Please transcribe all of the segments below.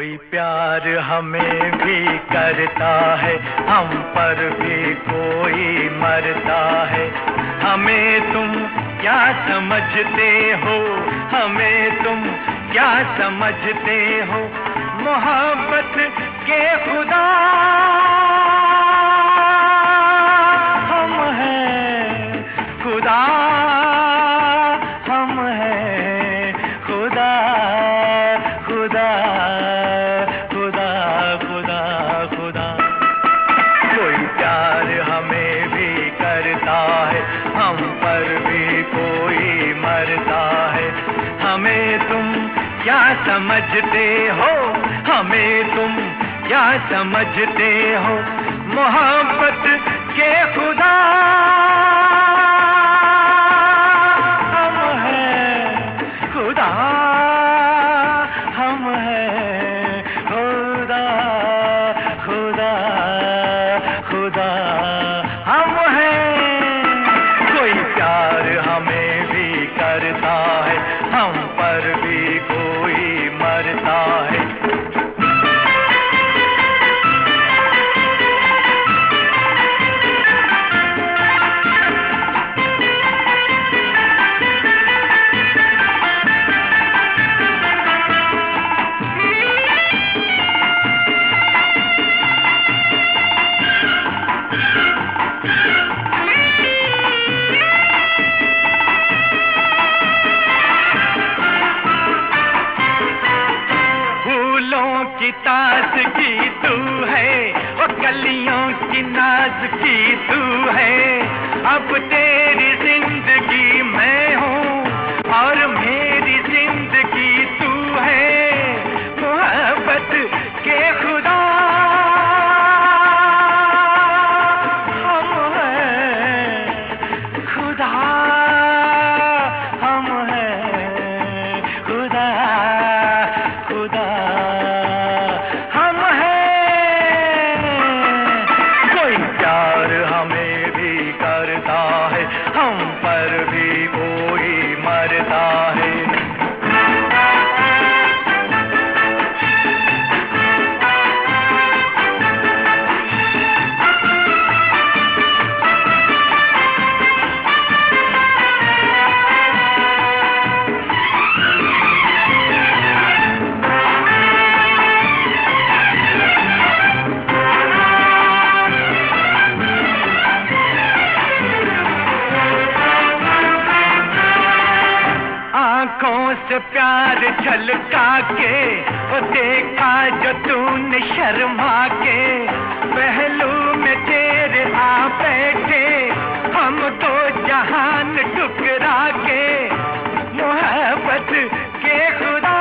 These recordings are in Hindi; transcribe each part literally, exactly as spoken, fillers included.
कोई प्यार हमें भी करता है, हम पर भी कोई मरता है। हमें तुम क्या समझते हो, हमें तुम क्या समझते हो, मोहब्बत के खुदा हम हैं, खुदा हम हैं, खुदा खुदा खुदा खुदा खुदा। कोई प्यार हमें भी करता है, हम पर भी कोई मरता है। हमें तुम क्या समझते हो, हमें तुम क्या समझते हो, मोहब्बत के खुदा हम हैं, खुदा हम हैं, खुदा खुदा खुदा हम हैं। कोई प्यार हमें भी करता है, हम पर भी कोई मरता है। की ताज़गी तू है, वो कलियों की नाज़गी तू है। अब तेरी जिंदगी मैं हूँ और मेरी जिंदगी तू है, मोहब्बत के खुदा हम हैं, खुदा हम हैं, खुदा खुदा हम हैं। कोई प्यार हमें भी करता है, हम पर भी कोई मरता है। आँखों से प्यार झलका के वो देखा जो तूने शर्मा के, पहलू में तेरे आ बैठे हम तो जहान ठुकरा के, मोहब्बत के खुदा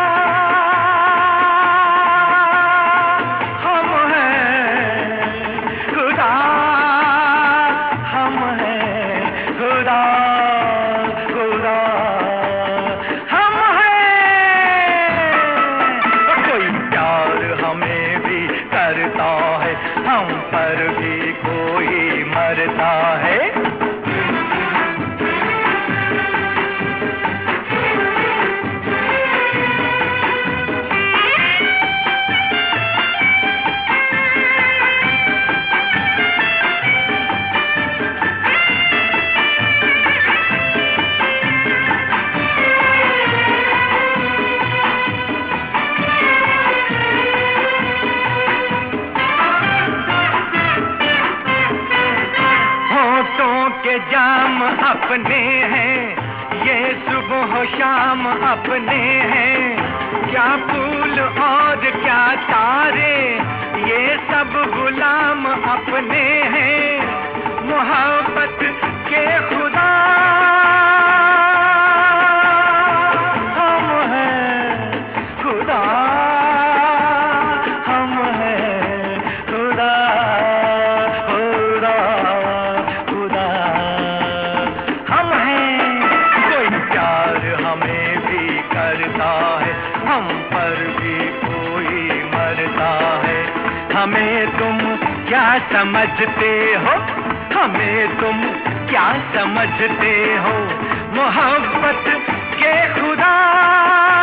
हम हैं, खुदा हम हैं, खुदा खुदा हम हैं। कोई प्यार हमें भी करता है, हम पर भी कोई मरता है। के जाम अपने हैं, ये सुबह शाम अपने हैं, क्या फूल और क्या तारे, ये सब गुलाम अपने हैं, मोहब्बत के खुदा हम हैं, खुदा हम हैं, खुदा हम पर भी कोई मरता है। हमें तुम क्या समझते हो, हमें तुम क्या समझते हो, मोहब्बत के खुदा